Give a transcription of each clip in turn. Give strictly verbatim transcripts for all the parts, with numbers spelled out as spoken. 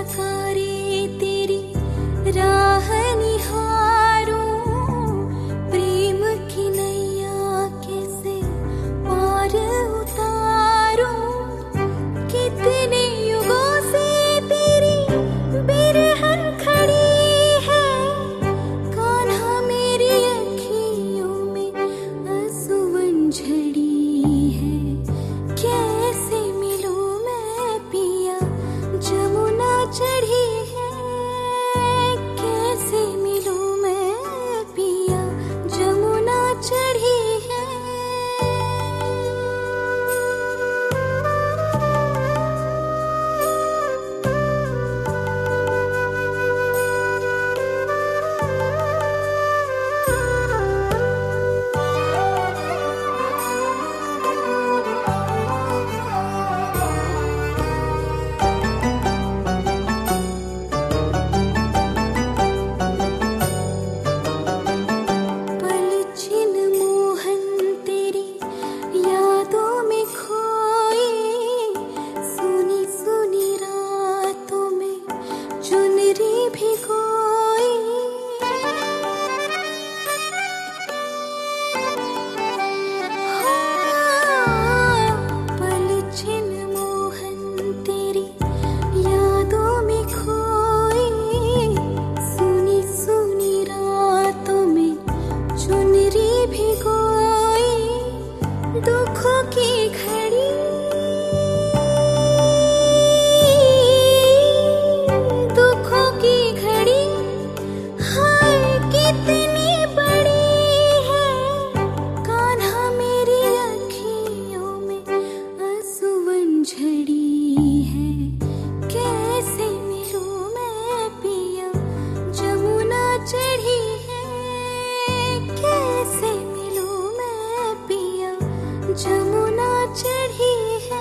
सकारे तेरी राह निहारूं, प्रेम की नैया कैसे पार उतारूं। कितने युगों से तेरी बिरहन खड़ी है, कान्हा मेरी अखियों में आंसुअन झड़ी है। कैसे मिलूं मैं पिया, जमुना चढ़ी है। कैसे मिलूं मैं पिया, जमुना चढ़ी है। पलछिन मोहन तेरी यादों में खोई, सुनी सुनी रातों में चुनरी भिगोई। हाँ, पलछिन मोहन तेरी यादों में खोई, सुनी सुनी रातों में चुनरी भिगोई। दुखों की घड़ी, दुखों की घड़ी, हाय कितनी बड़ी है। कान्हा मेरी अखियों में आंसुअन झड़ी है। कैसे मिलूं मैं पिया, जमुना चढ़ी है। कैसे मिलूं मैं पिया, जमुना चढ़ी है।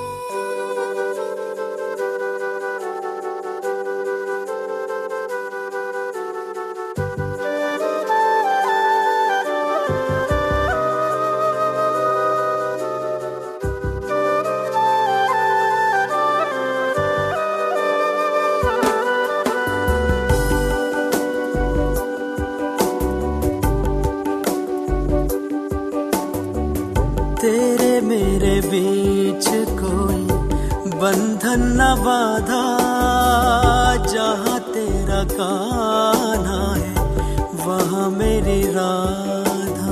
तेरे मेरे बीच कोई बंधन न बाधा, जहाँ तेरा कान्हा है वहाँ मेरी राधा।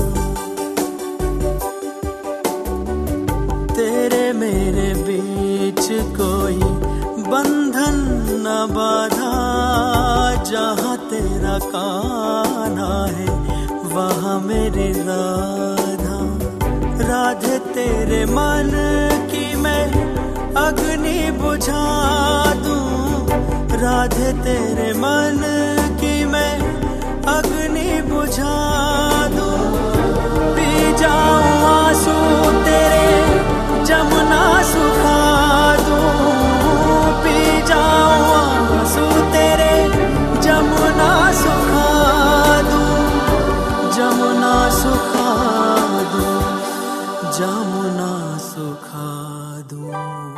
तेरे मेरे बीच कोई बंधन न बाधा, जहाँ तेरा कान्हा है वहाँ मेरी राधा। राधे तेरे मन की मैं अग्नि बुझा दूं, राधे तेरे मन की मैं अग्नि बुझा दूं। पी जाऊं आंसू तेरे, जमुना सुखा दूं। पी जाऊं आंसू तेरे, जमुना सुखा दूं। जमुना सुखा दूं, जमुना सुखा दूं।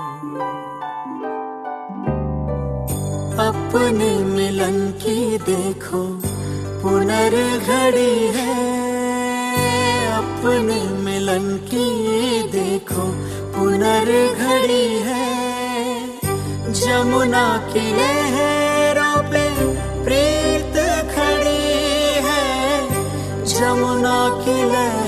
अपने मिलन की देखो पुनर्घड़ी है। अपने मिलन की देखो पुनर्घड़ी है। जमुना की लहरों पे प्रीत खड़ी है। जमुना की लहरों